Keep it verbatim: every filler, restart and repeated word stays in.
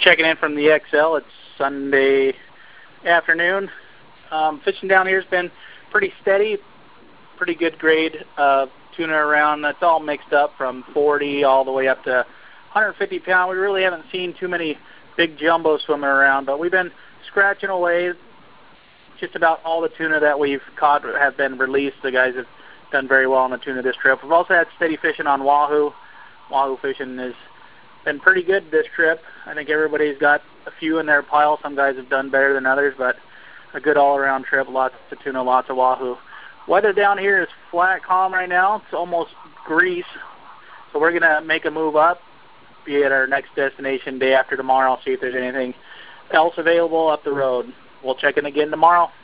Just checking in from the X L. It's Sunday afternoon. Um, fishing down here has been pretty steady, pretty good grade uh, tuna around. That's all mixed up from forty all the way up to one hundred fifty pound. We really haven't seen too many big jumbo swimming around, but we've been scratching away. Just about all the tuna that we've caught have been released. The guys have done very well on the tuna this trip. We've also had steady fishing on wahoo. Wahoo fishing has been pretty good this trip. I think everybody's got a few in their pile. Some guys have done better than others, but a good all-around trip. Lots of tuna, lots of wahoo. Weather down here is flat, calm right now. It's almost grease. So we're going to make a move up, be at our next destination day after tomorrow, see if there's anything else available up the road. We'll check in again tomorrow.